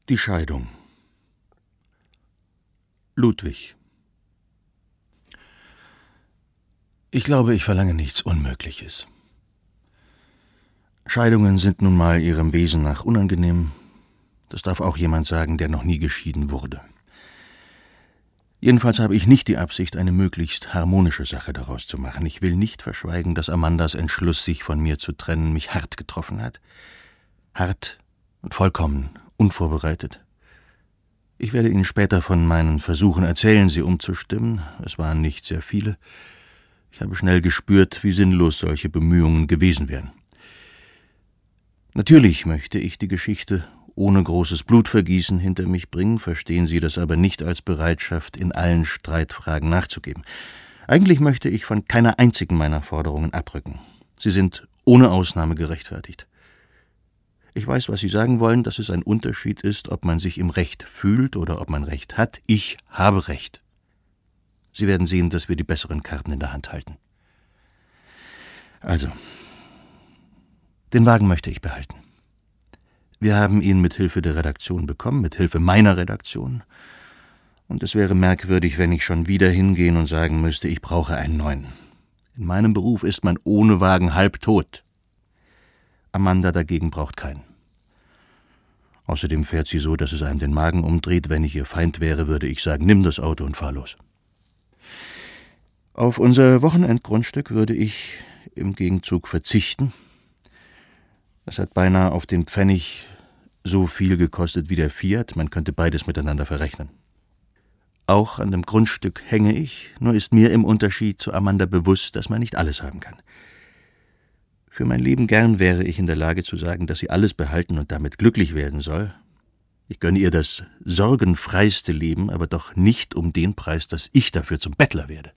Die Scheidung. Ludwig. Ich glaube, ich verlange nichts Unmögliches. Scheidungen sind nun mal ihrem Wesen nach unangenehm. Das darf auch jemand sagen, der noch nie geschieden wurde. Jedenfalls habe ich nicht die Absicht, eine möglichst harmonische Sache daraus zu machen. Ich will nicht verschweigen, dass Amandas Entschluss, sich von mir zu trennen, mich hart getroffen hat. Hart und vollkommen unvorbereitet. Ich werde Ihnen später von meinen Versuchen erzählen, sie umzustimmen. Es waren nicht sehr viele. Ich habe schnell gespürt, wie sinnlos solche Bemühungen gewesen wären. Natürlich möchte ich die Geschichte ohne großes Blutvergießen hinter mich bringen, verstehen Sie das aber nicht als Bereitschaft, in allen Streitfragen nachzugeben. Eigentlich möchte ich von keiner einzigen meiner Forderungen abrücken. Sie sind ohne Ausnahme gerechtfertigt. Ich weiß, was Sie sagen wollen, dass es ein Unterschied ist, ob man sich im Recht fühlt oder ob man Recht hat. Ich habe Recht. Sie werden sehen, dass wir die besseren Karten in der Hand halten. Also, den Wagen möchte ich behalten. Wir haben ihn mit Hilfe der Redaktion bekommen, mit Hilfe meiner Redaktion. Und es wäre merkwürdig, wenn ich schon wieder hingehen und sagen müsste, ich brauche einen neuen. In meinem Beruf ist man ohne Wagen halbtot. Amanda dagegen braucht keinen. Außerdem fährt sie so, dass es einem den Magen umdreht. Wenn ich ihr Feind wäre, würde ich sagen, nimm das Auto und fahr los. Auf unser Wochenendgrundstück würde ich im Gegenzug verzichten. Das hat beinahe auf den Pfennig so viel gekostet wie der Fiat, man könnte beides miteinander verrechnen. Auch an dem Grundstück hänge ich, nur ist mir im Unterschied zu Amanda bewusst, dass man nicht alles haben kann. Für mein Leben gern wäre ich in der Lage zu sagen, dass sie alles behalten und damit glücklich werden soll. Ich gönne ihr das sorgenfreiste Leben, aber doch nicht um den Preis, dass ich dafür zum Bettler werde.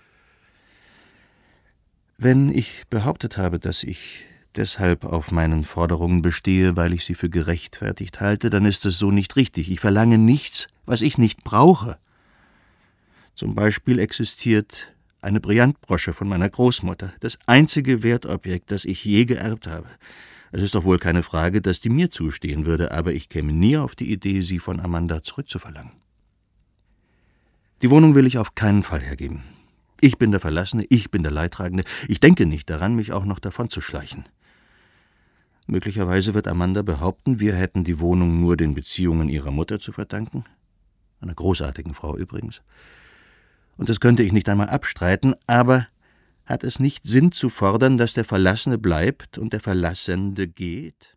Wenn ich behauptet habe, dass ich deshalb auf meinen Forderungen bestehe, weil ich sie für gerechtfertigt halte, dann ist es so nicht richtig. Ich verlange nichts, was ich nicht brauche. Zum Beispiel existiert eine Brillantbrosche von meiner Großmutter, das einzige Wertobjekt, das ich je geerbt habe. Es ist doch wohl keine Frage, dass die mir zustehen würde, aber ich käme nie auf die Idee, sie von Amanda zurückzuverlangen. Die Wohnung will ich auf keinen Fall hergeben. Ich bin der Verlassene, ich bin der Leidtragende. Ich denke nicht daran, mich auch noch davon zu schleichen. Möglicherweise wird Amanda behaupten, wir hätten die Wohnung nur den Beziehungen ihrer Mutter zu verdanken. Einer großartigen Frau übrigens. Und das könnte ich nicht einmal abstreiten, aber hat es nicht Sinn zu fordern, dass der Verlassene bleibt und der Verlassende geht?